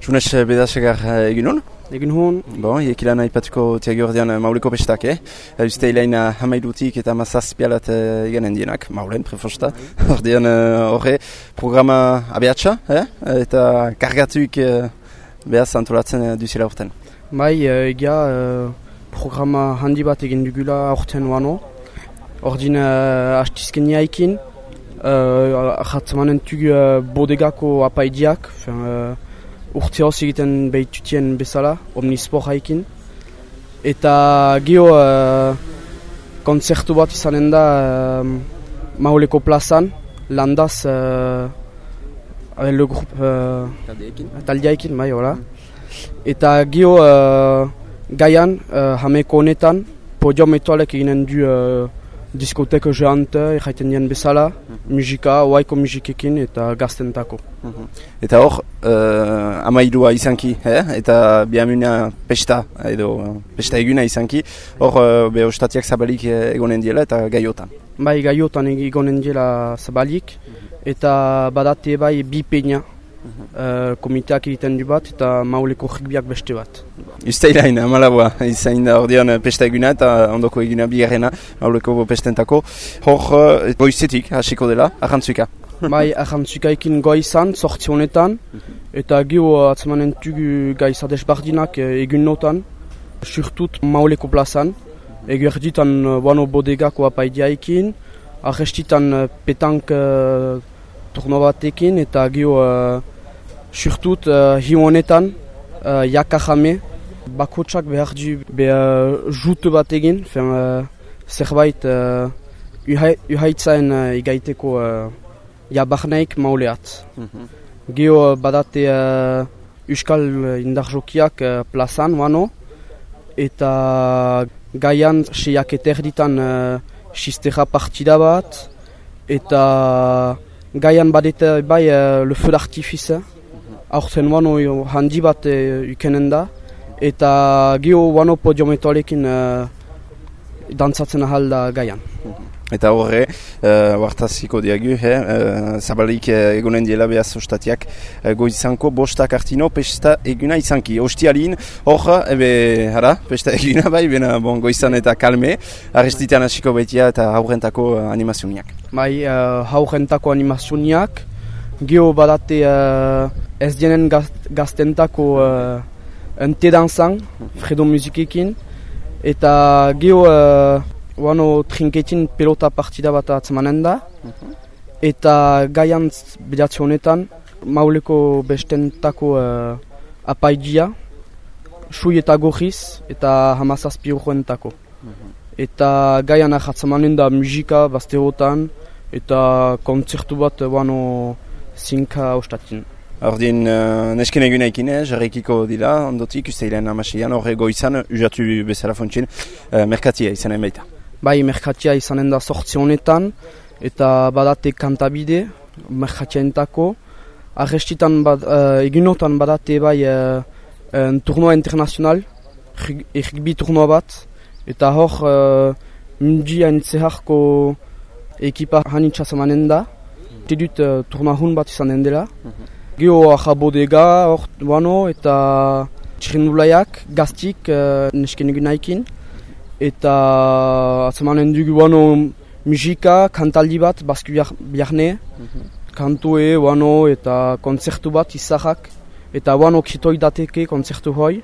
Sunes bedasegar egin hon? Egin hon. Bon, ekilan aipatuko tiagi ordean mauleko pestak, Uste ilain hamairutik eta mazazpialat eganen dienak, maulen, prefosta. Ordean horre, programa abeatxa, eta kargatuik behaz antolatzen duzela urten. Bai, egia programa handi bat egin dugula urten wano. Ordin hastizkenia ekin, ahatzamanen tugu bodegako apaidiak, urte hoz egiten behitutien bezala, omnispor haikin. Eta geho konzertu bat izanen da Mauleko plazan, landaz le groupe taldeekin, bai, hola. Eta geho gaian, hameko honetan, podium etoalek eginen du diskoteko geante, erraiten dien bezala, musika, oaiko musikekin eta gaztentako. Eta hor, amairua izanki, eta bihamuna pesta, edo pesta eguna izanki, hor ostatiak zabalik egonen diela eta gaiotan. Bai, gaiotan egonen diela zabalik, eta badate bai bi peina, komiteak egiten du bat eta Mauleko rugbiak beste bat. Uzteilain, amalabua, izain da ordean pesta eguna eta ondoko eguna bigarrena Mauleko pestentako. Hor, goizetik hasiko dela, ahantzuka. Bai, ahantzuka ekin goizan, sortzi honetan, eta geho atzemanen tugu gaiza desbardinak egun notan, surtut Mauleko plazan, eguerditan wano bodegako apaidia ekin, arrestitan petank turno batekin, eta geho surtut hi honetan, jakajame, bakotsak behar du jute bat egin, zerbait uhaitzaen igaiteko jabarnaik mauleat. Geho badate euskal indarjokiak plazan, wano, eta gaian seiak eterditan sistera partida bat, eta gaian badete bai le feu d'artifice, aurten wano handi bat ukenen da, eta geho wano podiumetoalekin dantzatzen ahal da gaian. Eta horre, wartaziko diagu, zabalik egonen diela behaz ostatiak goizanko bostak artino pesta eguna izanki. Ostialin, hor, pesta eguna bai, bena bon, goizan eta kalme, arrestitan hasiko betia eta haurrentako animazioniak. Bai, haurrentako animazioniak, geho badate ez dienen gaztentako ente danzan, Fredo musikekin, eta geho wano trinketin pelota partida bat atzemanen da, eta gaian bedatze honetan, Mauleko bestentako apaidia, sui eta gorriz, eta hamazazpi urroentako. Eta gaian ahatzemanen da musika bazterotan, eta kontzertu bat wano zinka ostatin. Ordin, nesken egunekin, jarrekiko dira, ondotik, usteilen amaseian, horre goizan, usatu bezala fontzien, merkatia izanen baita. Bai, merkatia izanen da sortzi honetan, eta badate kantabide, merkatiaentako. Arrestitan egunotan badate bai turnoa internazional, rugby turnoa bat, eta hor mundian zeharko ekipa hanitxaz emanen da. Tidut turnoa hun bat izanen dela. Geho aja bodega, hor wano, eta txirindulaiak, gaztik, nesken egunaikin. Eta atzemanen dugu wano musika, kantaldi bat, bazku biarne, kantue, wano, eta konzertu bat izahak, eta wano kitoi dateke konzertu hoi,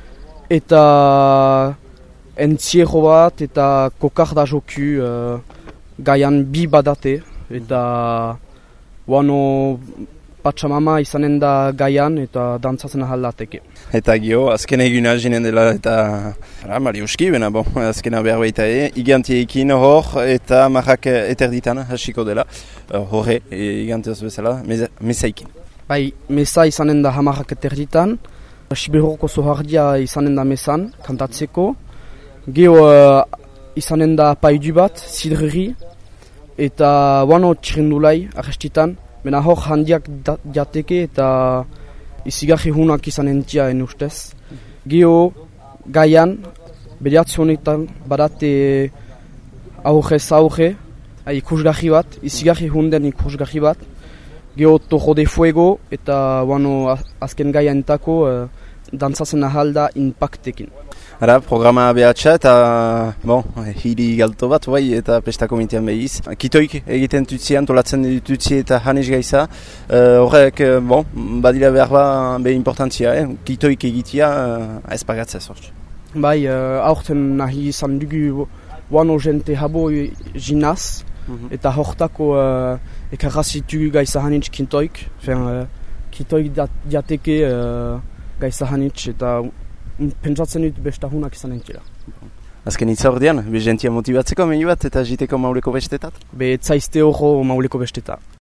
eta entziero bat, eta kokar da joku gaian bi badate, eta wano patxamama izanen da gaian eta dantzatzen ahaldateke. Eta geho, azken eguna jinen dela eta mariuski, bena bon, azkena behar baita igantiekin hor eta marrak eterditan hasiko dela. Horre, igantioz bezala, mesaikin. Bai, mesa izanen da hamarrak eterditan, Siberoko zohardia izanen da mesan, kantatzeko. Geho izanen da paidu bat, sidreri, eta wano txirindulai arrestitan, bena hor handiak jateke eta izigarri hunak izan entia ustez. Geho gaian, bediatze honetan badate aurrez aurre, ikusgarri bat, izigarri hunden ikusgarri bat, Gero Torro de Fuego eta azken gaia entako dantzatzen ahalda impactekin. Ara, programa behatxa eta hiri galto bat, eta pesta komitean behiz. Kitoik egiten tutzian, tolatzen ditutzi eta hanes gaiza. Horrek, badira behar be importantzia, kitoik egitea ez pagatzea sortz. Bai, aurten nahi izan dugu jente habo jinaz, eta hortako ekarrazitu gaiza hanitz kitoik. Kitoik jateke gaiza hanitz eta pentsatzen dut bestahunak izan entila. Azken hitza ordean, be jentia motibatzeko mehi bat eta jiteko mauleko bestetat? Be etzaizte horro mauleko bestetat.